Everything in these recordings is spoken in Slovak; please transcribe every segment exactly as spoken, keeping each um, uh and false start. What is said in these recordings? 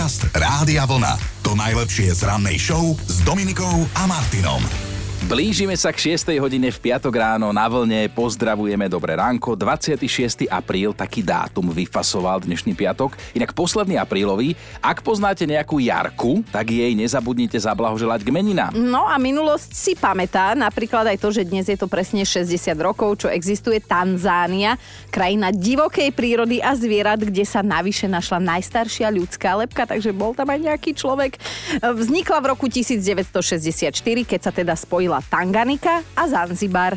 Podcast Rádia Vlna. To najlepšie z rannej show s Dominikou a Martinom. Blížime sa k šiestej hodine v piatok ráno na Vlne. Pozdravujeme, dobré ránko. dvadsiateho šiesteho apríl, taký dátum vyfasoval dnešný piatok. Inak posledný aprílový. Ak poznáte nejakú Jarku, tak jej nezabudnite zablahoželať k meninám. No a minulosť si pamätá, napríklad aj to, že dnes je to presne šesťdesiat rokov, čo existuje Tanzánia, krajina divokej prírody a zvierat, kde sa navyše našla najstaršia ľudská lebka, takže bol tam aj nejaký človek. Vznikla v roku devätnásťstošesťdesiatštyri, keď sa teda spojila Tanganika a Zanzibar.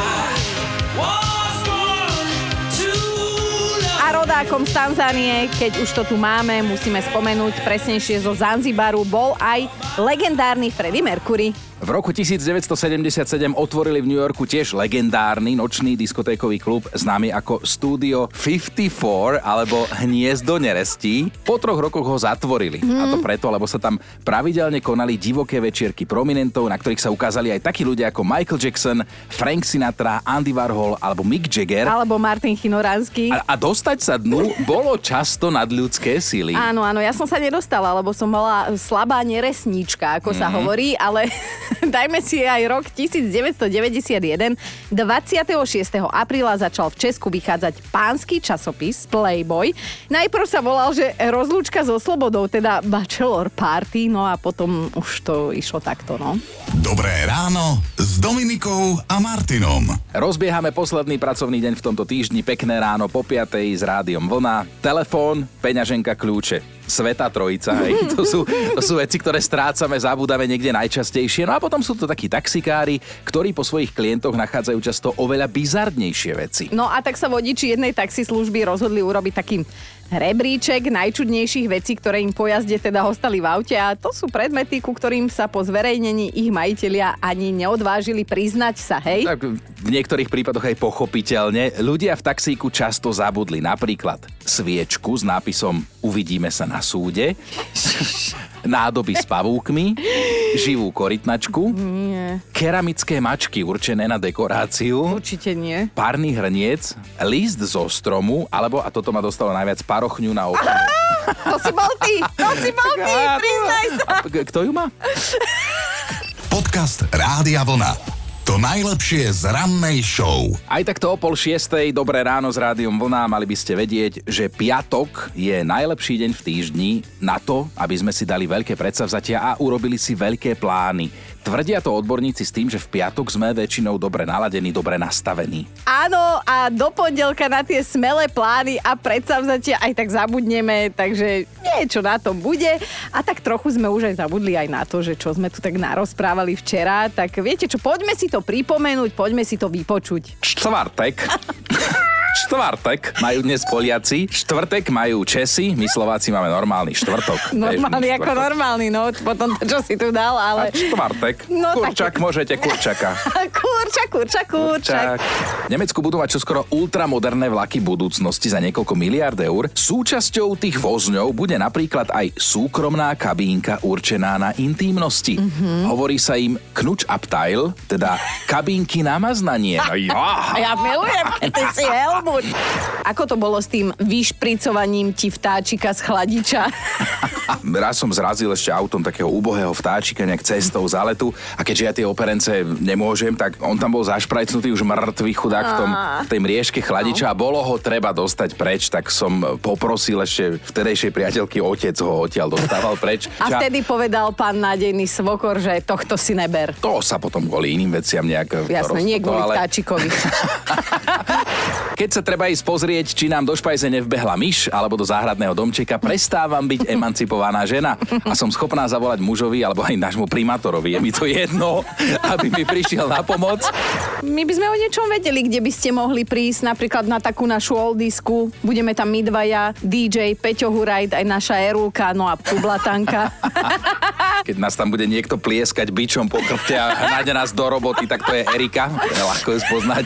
A rodákom z Tanzánie, keď už to tu máme, musíme spomenúť presnejšie zo Zanzibaru, bol aj legendárny Freddie Mercury. V roku devätnásťstosedemdesiatsedem otvorili v New Yorku tiež legendárny nočný diskotékový klub známy ako Studio päťdesiatštyri alebo Hniezdo nerestí. Po troch rokoch ho zatvorili. Mm. A to preto, lebo sa tam pravidelne konali divoké večierky prominentov, na ktorých sa ukázali aj takí ľudia ako Michael Jackson, Frank Sinatra, Andy Warhol alebo Mick Jagger. Alebo Martin Chinoránsky. A, a dostať sa dnu bolo často nadľudské síly. Áno, áno, ja som sa nedostala, lebo som bola slabá neresníčka, ako mm. sa hovorí, ale dajme si aj rok devätnásťstodeväťdesiatjeden. dvadsiateho šiesteho apríla začal v Česku vychádzať pánsky časopis Playboy. Najprv sa volal, že rozlúčka so slobodou, teda Bachelor Party, no a potom už to išlo takto, no. Dobré ráno s Dominikou a Martinom. Rozbiehame posledný pracovný deň v tomto týždni. Pekné ráno po piatej s Rádiom Vlna. Telefón, peňaženka, kľúče. Sveta trojica, hej. To sú, to sú veci, ktoré strácame, zabúdame niekde najčastejšie. No a potom sú to takí taxikári, ktorí po svojich klientoch nachádzajú často oveľa bizarnejšie veci. No a tak sa vodiči jednej taxislužby rozhodli urobiť taký rebríček najčudnejších vecí, ktoré im po jazde teda ostali v aute, a to sú predmety, ku ktorým sa po zverejnení ich majitelia ani neodvážili priznať sa, hej? Tak v niektorých prípadoch aj pochopiteľne. Ľudia v taxíku často zabudli napríklad sviečku s nápisom Uvidíme sa na súde, nádoby s pavúkmi, živú korytnačku, Nie. keramické mačky určené na dekoráciu, Určite nie. párny hrniec, list zo stromu, alebo, a toto ma dostalo najviac, parochňu na okno. To si bol ty! To si bol ty! Priznaj sa! A kto ju má? Podcast Rádia Vlna. To najlepšie z rannej show. Aj takto o pol šiestej, dobré ráno s Rádiom Vlna. Mali by ste vedieť, že piatok je najlepší deň v týždni na to, aby sme si dali veľké predsavzatia a urobili si veľké plány. Tvrdia to odborníci s tým, že v piatok sme väčšinou dobre naladení, dobre nastavení. Áno, a do pondelka na tie smelé plány a predsavzatia aj tak zabudneme, takže niečo na tom bude. A tak trochu sme už aj zabudli aj na to, že čo sme tu tak narozprávali včera. Tak viete čo, poďme si to pripomenúť, poďme si to vypočuť. Štvrtek. Štvrtek majú dnes Poliaci, štvrtek majú Česi, my Slováci máme normálny štvrtok. Normálny ako normálny, no potom to, čo si tu dal, ale... A štvrtek. No, kurčak, tak... môžete kurčaka. Kurčak, kurčak, kurčak. V Nemecku budú mať čoskoro ultramoderné vlaky budúcnosti za niekoľko miliárd eur. Súčasťou tých vozňov bude napríklad aj súkromná kabínka určená na intímnosti. Mm-hmm. Hovorí sa im Knutschabteil, teda kabínky na maznanie. No ja. Ja milujem, keď ty si helmu. Ako to bolo s tým vyšpricovaním ti vtáčika z chladiča? Raz som zrazil ešte autom takého úbohého vtáčika nejak cestou z letu a keďže ja tie operence nemôžem, tak on tam bol zašprajcnutý už mŕtvý chudák v, tom, v tej mriežke chladiča a bolo ho treba dostať preč, tak som poprosil ešte vtedejšej priateľky, otec ho odtiaľ dostával preč. A vtedy povedal pán nádejný svokor, že tohto si neber. To sa potom kvôli iným veciam nejak... Jasné, nie kvôli ale... vtáčikovi. Keď sa treba ísť pozrieť, či nám do špajze nevbehla myš alebo do záhradného domčeka, prestávam byť emancipovaná žena a som schopná zavolať mužovi alebo aj nášmu primátorovi. Je mi to jedno, aby mi prišiel na pomoc. My by sme o niečom vedeli, kde by ste mohli prísť, napríklad na takú našu oldisku. Budeme tam my dvaja, dý džej Peťo Hurajt, aj naša Erulka, no a Publatanka. Keď nás tam bude niekto plieskať bičom po chrbte a hnáde nás do roboty, tak to je Erika. Ľahko ju spoznáte.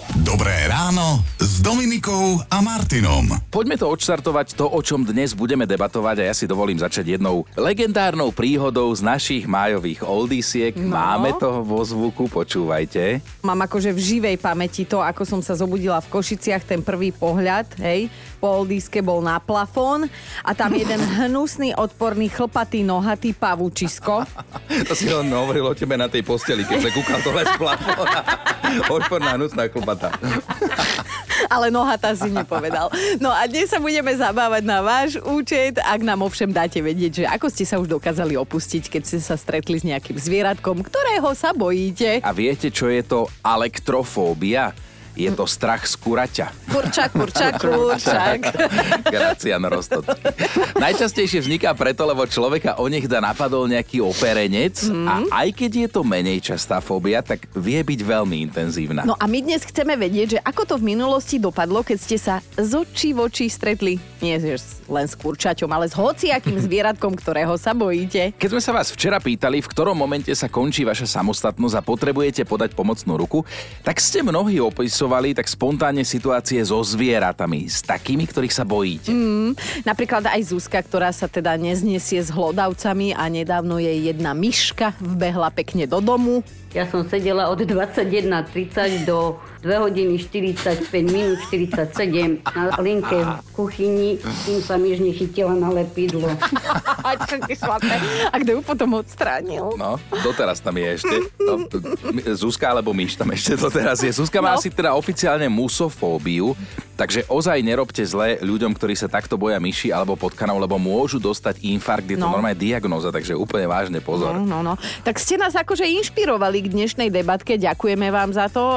Dobré ráno s Dominikou a Martinom. Poďme to odštartovať, to, o čom dnes budeme debatovať, a ja si dovolím začať jednou legendárnou príhodou z našich májových oldisiek. No. Máme toho vo zvuku, počúvajte. Mám akože v živej pamäti to, ako som sa zobudila v Košiciach, ten prvý pohľad, hej, po oldiske bol na plafón a tam jeden hnusný, odporný, chlpatý, nohatý pavúčisko. To si on hovoril o tebe na tej posteli, keď sa kúkal dole z plafóna. Odporná, hnusná, chlpatá. Ale nohatá si nepovedal. No a dnes sa budeme zabávať na váš účet, ak nám ovšem dáte vedieť, že ako ste sa už dokázali opustiť, keď ste sa stretli s nejakým zvieratkom, ktorého sa bojíte. A viete, čo je to elektrofóbia? Je to strach z kuraťa. Kurčak, kurčak, kurčak. Gracian Rostot. Najčastejšie vzniká preto, lebo človeka onehda napadol nejaký operenec mm. a aj keď je to menej častá fóbia, tak vie byť veľmi intenzívna. No a my dnes chceme vedieť, že ako to v minulosti dopadlo, keď ste sa z očí v očí stretli, nie len s kurčaťom, ale s hociakým zvieratkom, ktorého sa bojíte. Keď sme sa vás včera pýtali, v ktorom momente sa končí vaša samostatnosť a potrebujete podať pomocnú ruku, tak ste mnohí opisovali tak spontánne situácie so zvieratami, s takými, ktorých sa bojíte. Mm, napríklad aj Zuzka, ktorá sa teda neznesie s hlodavcami a nedávno jej jedna myška vbehla pekne do domu. Ja som sedela od dvadsaťjeden tridsať do dve hodiny štyridsaťpäť minút štyridsaťsedem na linke v kuchyni, kým sa myš nechytila na lepidlo. A kto ju potom odstránil? No, doteraz tam je ešte. No, Zuzka alebo myš tam ešte doteraz je. Zuzka má no. asi teda oficiálne musofóbiu, takže ozaj nerobte zle ľuďom, ktorí sa takto boja myši alebo potkanov, lebo môžu dostať infarkt. Je to no. normálne diagnóza, takže úplne vážne pozor. No, no, no. Tak ste nás akože inšpirovali k dnešnej debatke, ďakujeme vám za to.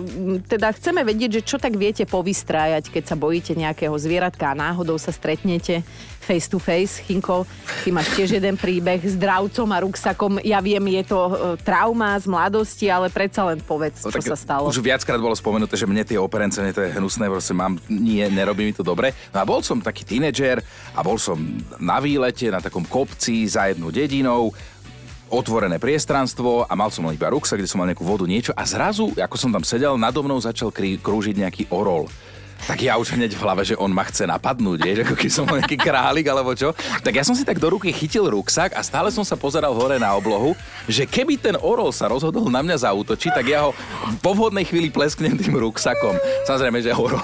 Teda chceme vedieť, že čo tak viete povystrájať, keď sa bojíte nejakého zvieratka a náhodou sa stretnete face to face. Chinko, ty máš tiež jeden príbeh s dravcom a ruksakom. Ja viem, je to trauma z mladosti, ale predsa len povedz, čo no, sa stalo. Už viackrát bolo spomenuté, že mne tie operence, mne to je hnusné, proste mám, nie, nerobí mi to dobre. No a bol som taký tínedžer a bol som na výlete, na takom kopci za jednou dedinou, otvorené priestranstvo a mal som len iba ruksak, kde som mal nejakú vodu, niečo a zrazu, ako som tam sedel, nado mnou začal krí, krúžiť nejaký orol. Tak ja už hneď v hlave, že on ma chce napadnúť, vieš, ako keď som nejaký králik alebo čo. Tak ja som si tak do ruky chytil ruksak a stále som sa pozeral hore na oblohu, že keby ten orol sa rozhodol na mňa zaútočiť, tak ja ho po vhodnej chvíli plesknem tým ruksakom. Samozrejme, že orol,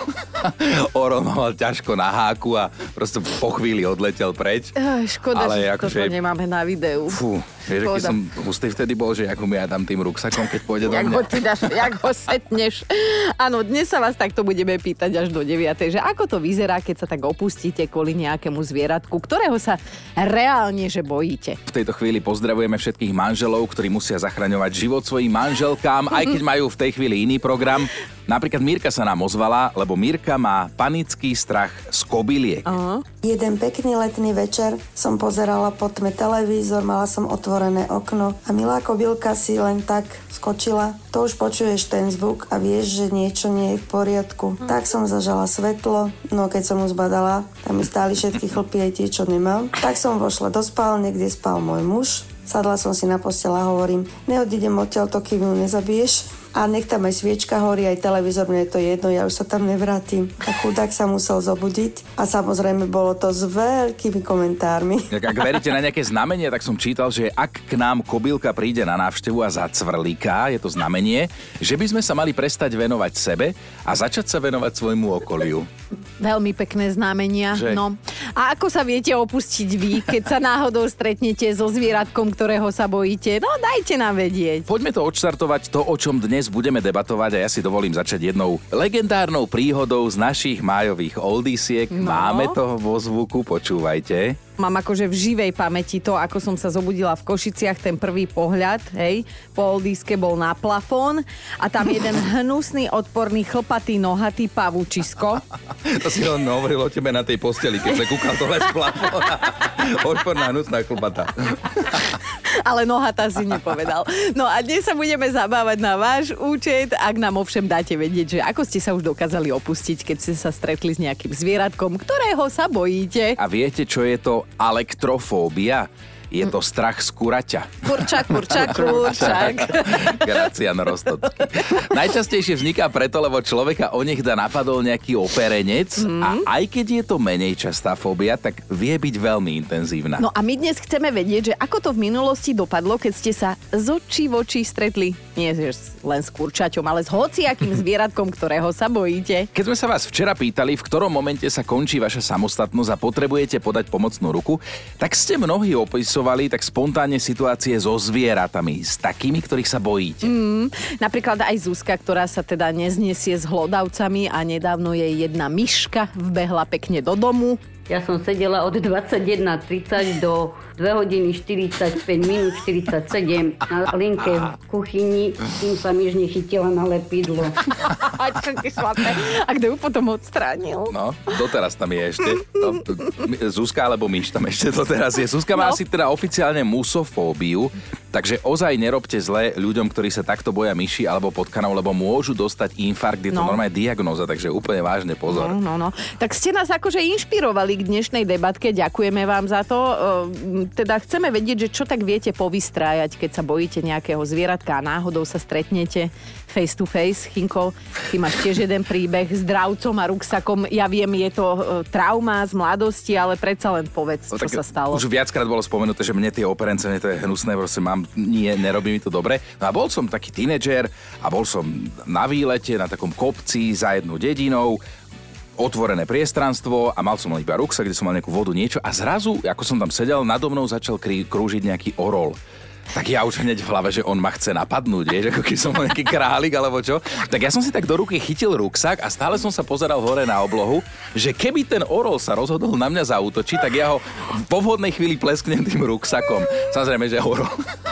orol mal ťažko na háku a proste po chvíli odletel preč. Škoda, ale že toto že... nemáme na videu. Fú, vieš, aký som hustý vtedy bol, že ako mi ja dám tým ruksakom, keď pôjde do mňa. Jak ho ty dáš, jak ho setneš. Áno, dnes sa vás takto budeme pýtať až do deviatej, že ako to vyzerá, keď sa tak opustíte kvôli nejakému zvieratku, ktorého sa reálne že bojíte. V tejto chvíli pozdravujeme všetkých manželov, ktorí musia zachraňovať život svojim manželkám, aj keď majú v tej chvíli iný program. Napríklad Mirka sa nám ozvala, lebo Mirka má panický strach z kobyliek. Uh-huh. Jeden pekný letný večer som pozerala po tme televízor, mala som otvorené okno a milá kobylka si len tak skočila. To už počuješ ten zvuk a vieš, že niečo nie je v poriadku. Uh-huh. Tak som zažala svetlo, no keď som mu zbadala, tam mi stáli všetky chlpy aj tie, čo nemal. Tak som vošla do spálne, kde spal môj muž. Sadla som si na posteľ a hovorím, neodídem odtiaľto, kým ju nezabiješ. A nech tam aj sviečka horí, aj televízor, mne je to jedno, ja už sa tam nevrátim. A chudák sa musel zobudiť a samozrejme bolo to s veľkými komentármi. Ak veríte na nejaké znamenie, tak som čítal, že ak k nám kobylka príde na návštevu a zacvrliká, je to znamenie, že by sme sa mali prestať venovať sebe a začať sa venovať svojmu okoliu. Veľmi pekné znamenia. Že? No. A ako sa viete opustiť vy, keď sa náhodou stretnete so zvieratkom, ktorého sa bojíte? No dajte nám vedieť. Poďme to odštartovať, to, o čom dnes budeme debatovať, a ja si dovolím začať jednou legendárnou príhodou z našich májových oldisiek. No. Máme toho vo zvuku, počúvajte. Mám akože v živej pamäti to, ako som sa zobudila v Košiciach, ten prvý pohľad, hej, po oldiske bol na plafón a tam jeden hnusný, odporný, chlpatý, nohatý pavúčisko. To si on hovoril o tebe na tej posteli, keď sa kúkal dole z plafóna. Odporná, hnusná, chlpatá. Ale nohatá si nepovedal. No a dnes sa budeme zabávať na váš účet, ak nám ovšem dáte vedieť, že ako ste sa už dokázali opustiť, keď ste sa stretli s nejakým zvieratkom, ktorého sa bojíte. A viete, čo je to elektrofóbia? Je to strach z kuraťa. Kurčak, kurčak, kurčak. Gracian Rostocký. Najčastejšie vzniká preto, lebo človeka onehda napadol nejaký operenec mm. a aj keď je to menej častá fóbia, tak vie byť veľmi intenzívna. No a my dnes chceme vedieť, že ako to v minulosti dopadlo, keď ste sa z očí v očí stretli. Nie len s kurčaťom, ale s hociakým zvieratkom, ktorého sa bojíte. Keď sme sa vás včera pýtali, v ktorom momente sa končí vaša samostatnosť a potrebujete podať pomocnú ruku, tak ste mnohí opisovali tak spontánne situácie so zvieratami, s takými, ktorých sa bojíte. Mm, napríklad aj Zuzka, ktorá sa teda neznesie s hlodavcami a nedávno jej jedna myška vbehla pekne do domu. Ja som sedela od dvadsaťjeden tridsať do dve hodiny štyridsaťpäť minút štyridsaťsedem na linke v kuchyni, kým sa myžne chytila na lepidlo. A kto ju potom odstránil? No, doteraz tam je ešte. No, Zuzka alebo myš tam ešte doteraz je. Zuzka má no. asi teda oficiálne musofóbiu, takže ozaj nerobte zle ľuďom, ktorí sa takto boja myši alebo potkanov, lebo môžu dostať infarkt. Je to no. normálne diagnóza, takže úplne vážne pozor. No, no, no. Tak ste nás akože inšpirovali k dnešnej debatke, ďakujeme vám za to. Teda chceme vedieť, že čo tak viete povystrájať, keď sa bojíte nejakého zvieratka a náhodou sa stretnete face to face. Chinko, ty máš tiež jeden príbeh s dravcom a ruksakom. Ja viem, je to trauma z mladosti, ale predsa len povedz, čo no, sa stalo. Už viackrát bolo spomenuté, že mne tie operence, mne to je hnusné, proste mám, nie, nerobí mi to dobre. No a bol som taký tínedžer a bol som na výlete na takom kopci za jednou dedinou, otvorené priestranstvo a mal som len iba ruksak, kde som mal nejakú vodu, niečo a zrazu, ako som tam sedel, nado mnou začal krí- krúžiť nejaký orol. Tak ja už hneď v hlave, že on ma chce napadnúť, vieš, ako keď som bol nejaký králik alebo čo. Tak ja som si tak do ruky chytil ruksak a stále som sa pozeral hore na oblohu, že keby ten orol sa rozhodol na mňa zaútočiť, tak ja ho po vhodnej chvíli plesknem tým ruksakom. Samozrejme, že orol,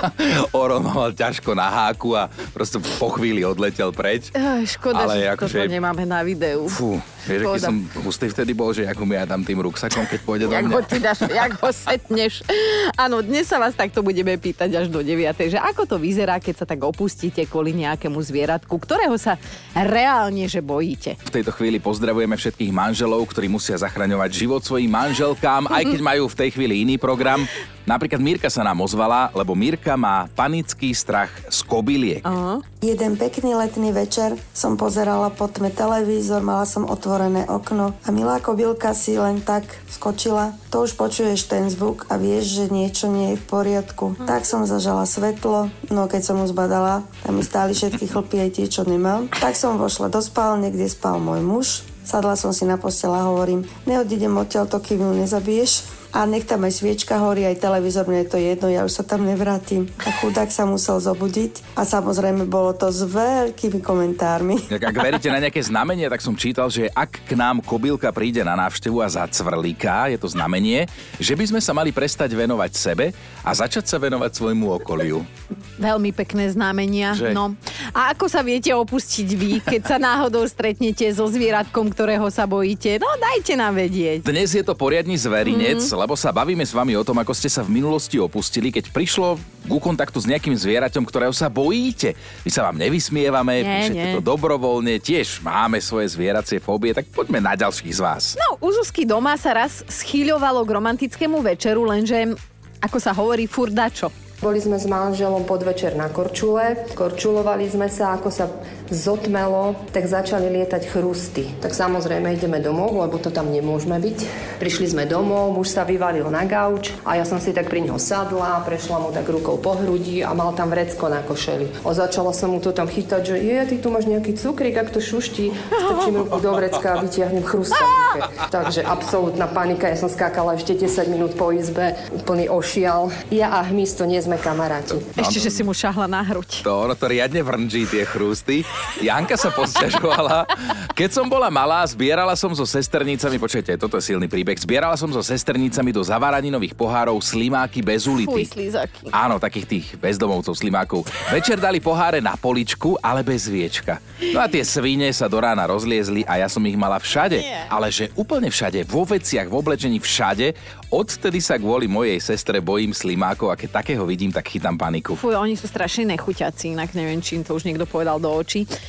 orol mal ťažko na háku a proste po chvíli odletel preč. Škoda, ale že akože, toto nemáme na videu. Fú, vieš, aký som hustý vtedy bol, že ako mi ja dám tým ruksakom, keď pôjde do mňa. Jak ho ty dáš, jak ho setneš. Áno, dnes sa vás takto budeme pýtať až do deviatej, že ako to vyzerá, keď sa tak opustíte kvôli nejakému zvieratku, ktorého sa reálne že bojíte. V tejto chvíli pozdravujeme všetkých manželov, ktorí musia zachraňovať život svojim manželkám, aj keď majú v tej chvíli iný program. Napríklad Mirka sa nám ozvala, lebo Mirka má panický strach z kobyliek. Uh-huh. Jeden pekný letný večer som pozerala po tme televízor, mala som otvorené okno a milá kobylka si len tak skočila. To už počuješ ten zvuk a vieš, že niečo nie je v poriadku. Uh-huh. Tak som zažala svetlo, no keď som mu zbadala, tam mi stáli všetky chlpy aj tie, čo nemám. Tak som vošla do spálne, kde spal môj muž. Sadla som si na posteľ a hovorím, neodídem odtiaľto, kým ju nezabiješ. A nech tam aj sviečka horí, aj televízor, mne je to jedno, ja už sa tam nevrátim. A chudák sa musel zobudiť a samozrejme bolo to s veľkými komentármi. Ak veríte na nejaké znamenie, tak som čítal, že ak k nám kobylka príde na návštevu a zacvrlíká, je to znamenie, že by sme sa mali prestať venovať sebe a začať sa venovať svojmu okoliu. Veľmi pekné znamenia. Že? No. A ako sa viete opustiť vy, keď sa náhodou stretnete so zvieratkom, ktorého sa bojíte? No dajte nám vedieť. Dnes je to poriadny zverinec, mm. lebo sa bavíme s vami o tom, ako ste sa v minulosti opustili, keď prišlo ku kontaktu s nejakým zvieraťom, ktorého sa bojíte. My sa vám nevysmievame, nie, píšete nie. to dobrovoľne, tiež máme svoje zvieracie fóbie, tak poďme na ďalších z vás. No, u Zuzky doma sa raz schýľovalo k romantickému večeru, lenže, ako sa hovorí, furdačo. Boli sme s manželom podvečer na Korčule, korčulovali sme sa, ako sa zotmelo, tak začali lietať chrusty. Tak samozrejme ideme domov, lebo to tam nemôžeme byť. Prišli sme domov, muž sa vyvalil na gauč a ja som si tak pri ňo sadla, prešla mu tak rukou po hrudi a mal tam vrecko na košeli. A začala som mu to tam chytať, že je, ty tu máš nejaký cukrík, ak to šuští, strčím ruku do vrecka a vytiahnem chrustovníke. Takže absolútna panika, ja som skákala ešte desať minút po izbe, úplný ošial. Ja a hmyz to nie sme kamaráti. Ešte, že si mu šahla na hruď. To ono to riadne vrnží tie chrusty. Janka sa posťažovala. Keď som bola malá, zbierala som so sesternicami, počujete, toto je silný príbeh, zbierala som so sesternicami do zavaraninových pohárov slimáky bez ulity. Fuj, slízaky. Áno, takých tých bezdomovcov slimákov. Večer dali poháre na poličku, ale bez viečka. No a tie svine sa do rána rozliezli a ja som ich mala všade. Nie. Ale že úplne všade, vo veciach, v oblečení, všade. Odtedy sa kvôli mojej sestre bojím slimákov a keď takého vidím, tak chytám paniku. Fuj, oni sú strašne nechuťací, inak neviem, čím to už niekto povedal do očí.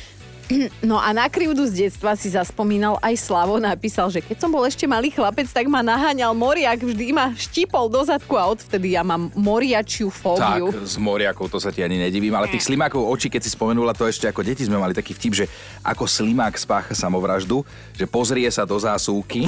No a na krivdu z detstva si zaspomínal aj Slavo, napísal, že keď som bol ešte malý chlapec, tak ma naháňal moriak, vždy ma štipol do zadku a odvtedy ja mám moriačiu fóbiu. Tak, s moriakou to sa ti ani nedivím, ale tých slimákov oči, keď si spomenula, to ešte ako deti sme mali taký vtip, že ako slimák spácha samovraždu, že pozrie sa do zásuvky.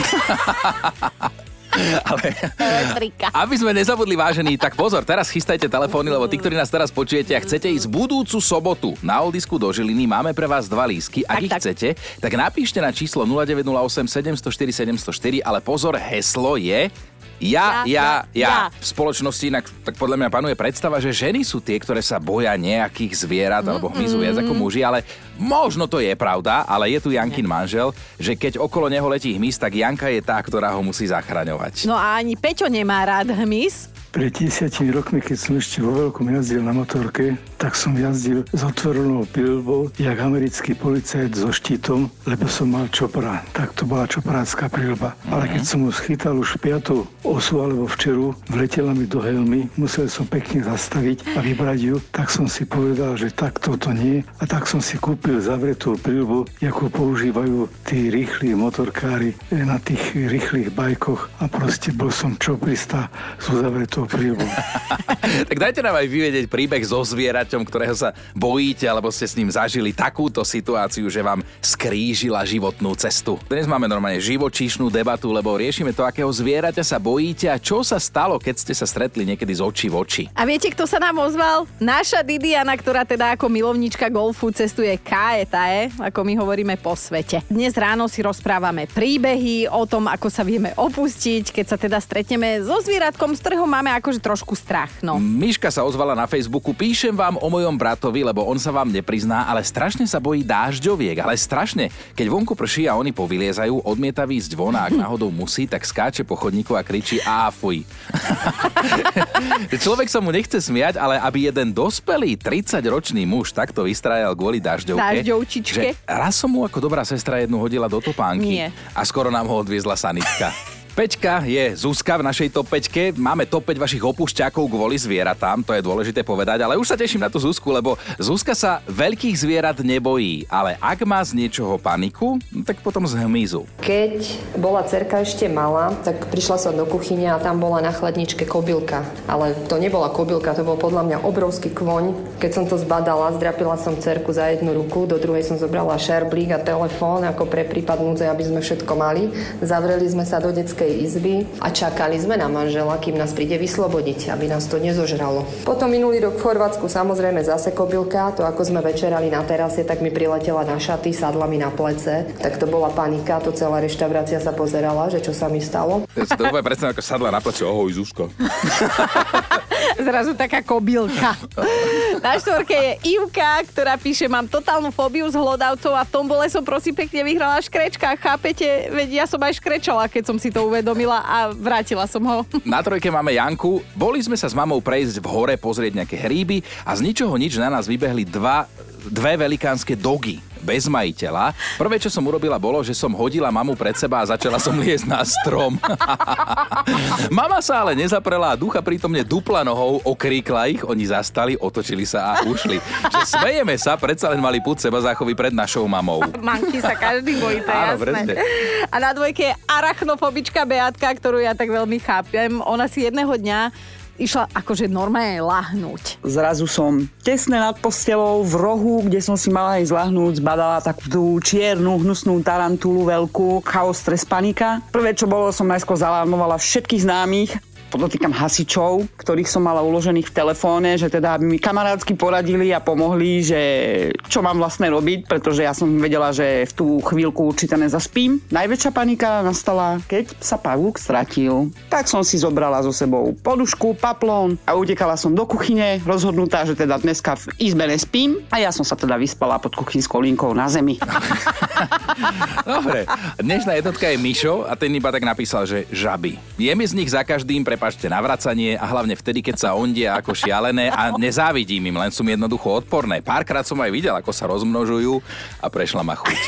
Ale, aby sme nezabudli, vážení, tak pozor, teraz chystajte telefóny, lebo tí, ktorí nás teraz počujete a chcete ísť budúcu sobotu na Oldisku do Žiliny, máme pre vás dva lístky. Ak tak, ich tak. chcete, tak napíšte na číslo nula deväť nula osem sedem nula štyri sedem nula štyri, ale pozor, heslo je Ja, ja, ja, ja. V spoločnosti inak, tak podľa mňa panuje predstava, že ženy sú tie, ktoré sa boja nejakých zvierat alebo hmyzu viac ako muži, ale možno to je pravda, ale je tu Jankin manžel, že keď okolo neho letí hmyz, tak Janka je tá, ktorá ho musí zachraňovať. No a ani Peťo nemá rád hmyz. Pred desiatimi rokmi, keď som ešte vo veľkom jazdil na motorke, tak som jazdil s otvorenou prilbou, jak americký policajt so štítom, lebo som mal čopra. Tak to bola čoprácká prilba. Mm-hmm. Ale keď som mu schytal už piatou osu alebo včeru, vletela mi do helmy, musel som pekne zastaviť a vybrať ju, tak som si povedal, že tak toto nie. A tak som si kúpil zavretú prilbu, akú používajú tí rýchli motorkári na tých rýchlych bajkoch a proste bol som čoprista s uzavretou prilbou. Tak dajte nám aj vyvedieť príbeh so zvieraťom, ktorého sa bojíte, alebo ste s ním zažili takúto situáciu, že vám skrížila životnú cestu. Dnes máme normálne živočíšnu debatu, lebo riešime to, akého zvieraťa sa bojíte a čo sa stalo, keď ste sa stretli niekedy z očí v oči. A viete, kto sa nám ozval? Naša Didiana, ktorá teda ako milovnička golfu cestuje kaetae, ako my hovoríme, po svete. Dnes ráno si rozprávame príbehy o tom, ako sa vieme opustiť, keď sa teda stretneme so zvieratkom, z ktorého máme akože trošku strach, no. Miška sa ozvala na Facebooku, píšem vám o mojom bratovi, lebo on sa vám neprizná, ale strašne sa bojí dážďoviek, ale strašne. Keď vonku prší a oni povyliezajú, odmieta výjsť von a ak náhodou musí, tak skáče po chodníku a kričí á fuj. Človek sa mu nechce smiať, ale aby jeden dospelý tridsaťročný muž takto vystrajal kvôli dážďovke, dážďovčičke, že raz som mu ako dobrá sestra jednu hodila do topánky. Nie. A skoro nám ho odviezla sanitka. Peťka je Zuzka v našej top päťke. Máme top päť vašich opúšťakov kvôli zvieratám, to je dôležité povedať, ale už sa teším na tú Zuzku, lebo Zuzka sa veľkých zvierat nebojí, ale ak má z niečoho paniku, tak potom z hmyzu. Keď bola dcerka ešte malá, tak prišla som do kuchyne a tam bola na chladničke kobylka. Ale to nebola kobylka, to bol podľa mňa obrovský kvoň. Keď som to zbadala, zdrapila som dcerku za jednu ruku, do druhej som zobrala šerblík a telefón ako pre prípad núdze, aby sme všetko mali. Zavreli sme sa do detskej izby a čakali sme na manžela, kým nás príde vyslobodiť, aby nás to nezožralo. Potom minulý rok v Chorvátsku samozrejme zase kobylka, to ako sme večerali na terase, tak mi priletela na šaty, sadla mi na plece, tak to bola panika, to celá reštaurácia sa pozerala, že čo sa mi stalo. To je to predstavím, ako sadla na plece, ohoj Zuzka. Zrazu taká kobylka. Na štvorke je Ivka, ktorá píše, mám totálnu fóbiu z hlodavcov a v tom bole som prosím pekne vyhrala škrečka. Chápete? Veď ja som aj škrečala, keď som si to uvedomila a vrátila som ho. Na trojke máme Janku. Boli sme sa s mamou prejsť v hore, pozrieť nejaké hríby a z ničoho nič na nás vybehli dva, dve velikánske dogy. Bez majiteľa. Prvé, čo som urobila, bolo, že som hodila mamu pred seba a začala som liesť na strom. Mama sa ale nezaprela a ducha prítomne dupla nohou, okríkla ich, oni zastali, otočili sa a ušli. Že smejeme sa, predsa len mali pud seba záchovy pred našou mamou. Manky sa každý bojí, to je jasné. Presne. A na dvojke je arachnofobička Beatka, ktorú ja tak veľmi chápem. Ona si jedného dňa išla akože normálne lahnúť. Zrazu som tesne nad postelou v rohu, kde som si mala aj zlahnúť, zbadala takú tú čiernu, hnusnú tarantulu veľkú, chaos, stres, panika. Prvé, čo bolo, som najskôr zalarmovala všetkých známych, podotýkam hasičov, ktorých som mala uložených v telefóne, že teda by mi kamarátsky poradili a pomohli, že čo mám vlastne robiť, pretože ja som vedela, že v tú chvíľku určite nezaspím. Najväčšia panika nastala, keď sa pavúk stratil. Tak som si zobrala so sebou podušku, paplón a utekala som do kuchyne, rozhodnutá, že teda dneska v izbe nespím a ja som sa teda vyspala pod kuchynskou linkou na zemi. Dobre, dnešná jednotka je Mišo a ten iba tak napísal, že žaby. Je mi z nich za každým pre Prepačte, navracanie a hlavne vtedy, keď sa ondia ako šialené a nezávidím im, len sú mi jednoducho odporné. Párkrát som aj videl, ako sa rozmnožujú a prešla ma chuť.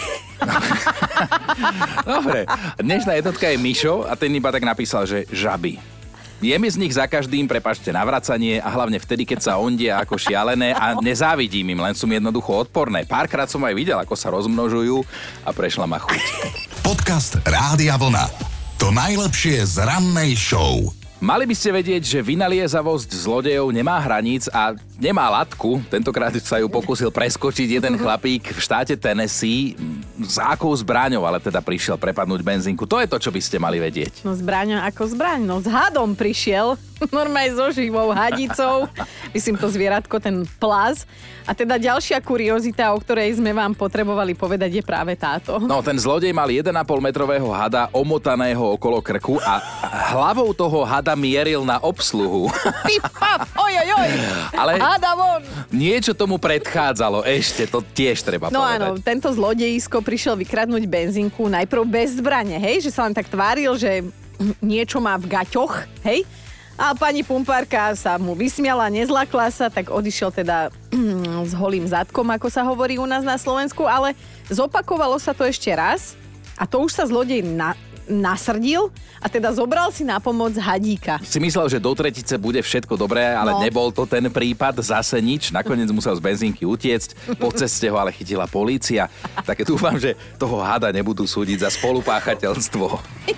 Dobre, dnešná jednotka je Mišo a ten iba tak napísal, že žaby. Je mi z nich za každým, prepáčte, navracanie a hlavne vtedy, keď sa ondia ako šialené a nezávidím im, len sú mi jednoducho odporné. Párkrát som aj videl, ako sa rozmnožujú a prešla ma chuť. Podcast Rádia Vlna. To najlepšie z rannej show. Mali by ste vedieť, že vynaliezavosť zlodejov nemá hraníc a nemá latku. Tentokrát sa ju pokúsil preskočiť jeden chlapík v štáte Tennessee s akou zbraňou, ale teda prišiel prepadnúť benzínku. To je to, čo by ste mali vedieť. No zbraňou ako zbraň, no s hadom prišiel. Normálne so živou hadicou. Myslím to zvieratko, ten plaz. A teda ďalšia kuriozita, o ktorej sme vám potrebovali povedať, je práve táto. No, ten zlodej mal jeden a pol metrového hada omotaného okolo krku a hlavou toho hada mieril na obsluhu. Pip, pap, oj, oj, oj. Ale hada von. Niečo tomu predchádzalo, ešte to tiež treba no povedať. No áno, tento zlodejisko prišiel vykradnúť benzínku najprv bez zbrane, hej, že sa len tak tváril, že niečo má v gaťoch, hej. A pani pumpárka sa mu vysmiala, nezlakla sa, tak odišiel teda s holým zadkom, ako sa hovorí u nás na Slovensku, ale zopakovalo sa to ešte raz a to už sa zlodej na, nasrdil a teda zobral si na pomoc hadíka. Si myslel, že do tretice bude všetko dobré, ale no. Nebol to ten prípad, zase nič. Nakoniec musel z benzínky utiecť, po ceste ho ale chytila polícia. Tak dúfam, že toho hada nebudú súdiť za spolupáchateľstvo.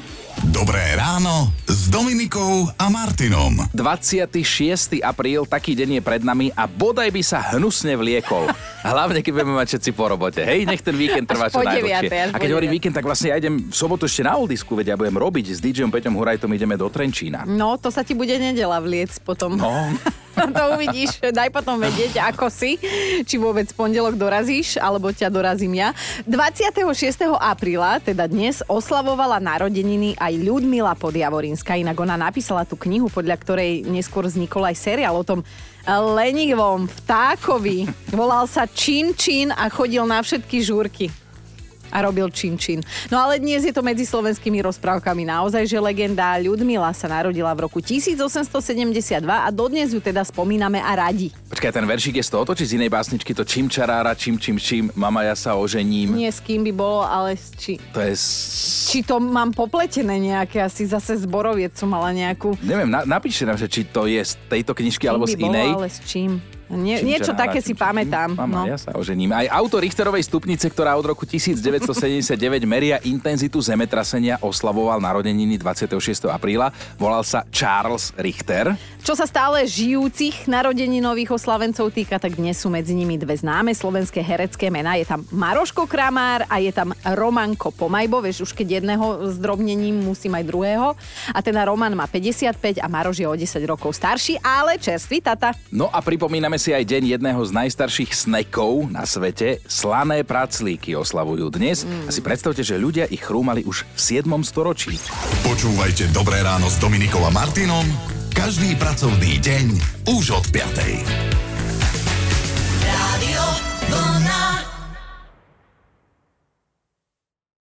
Dobré ráno s Dominikou a Martinom. dvadsiateho šiesteho apríl, taký deň je pred nami a bodaj by sa hnusne vliekol. Hlavne, keď budeme mať všetci po robote. Hej, nech ten víkend trvá čo najdlhšie. A keď hovorím víkend, tak vlastne ja idem v sobotu ešte na oldisku, veď ja budem robiť s DJom Peťom Hurajtom, ideme do Trenčína. No, to sa ti bude nedeľa vliec potom. No. To uvidíš, daj potom vedieť, ako si, či vôbec pondelok dorazíš, alebo ťa dorazím ja. dvadsiateho šiesteho apríla, teda dnes, oslavovala narodeniny aj Ľudmila Podjavorínska. Inak ona napísala tú knihu, podľa ktorej neskôr vznikol aj seriál o tom lenivom vtákovi. Volal sa Čin Čin a chodil na všetky žúrky. A robil čin čin. No ale dnes je to medzi slovenskými rozprávkami naozaj, že legenda Ľudmila sa narodila v roku tisícosemstosedemdesiatdva a dodnes ju teda spomíname a radi. Počkaj, ten veršík je z tohoto, či z inej básničky to čím čarára, čím čím čím, mama ja sa ožením. Nie s kým by bolo, ale či... To je... Či to mám popletené nejaké, asi zase zboroviec som mala nejakú... Neviem, na, napíšte nám, že či to je z tejto knižky alebo z inej. Bolo, ale s čím? Nie, čím niečo čarára, také si čím, pamätám. Mama, no. ja sa ožením. Aj autor Richterovej stupnice, ktorá od roku devätnásťsedemdesiatdeväť meria intenzitu zemetrasenia, oslavoval narodeniny dvadsiateho šiesteho apríla. Volal sa Charles Richter. Čo sa stále žijúcich narodeninových oslavencov týka, tak dnes sú medzi nimi dve známe slovenské herecké mená. Je tam Maroško Kramár a je tam Romanko Pomajbo. Vieš, už keď jedného zdrobnením musím aj druhého. A ten Roman má päťdesiatpäť a Maroš je o desať rokov starší, ale čerstvý tata. No a pripomíname si aj deň jedného z najstarších snackov na svete. Slané praclíky oslavujú dnes. Mm. A si predstavte, že ľudia ich chrúmali už v siedmom storočí. Počúvajte Dobré ráno s Dominikou a Martinom každý pracovný deň už od piatej.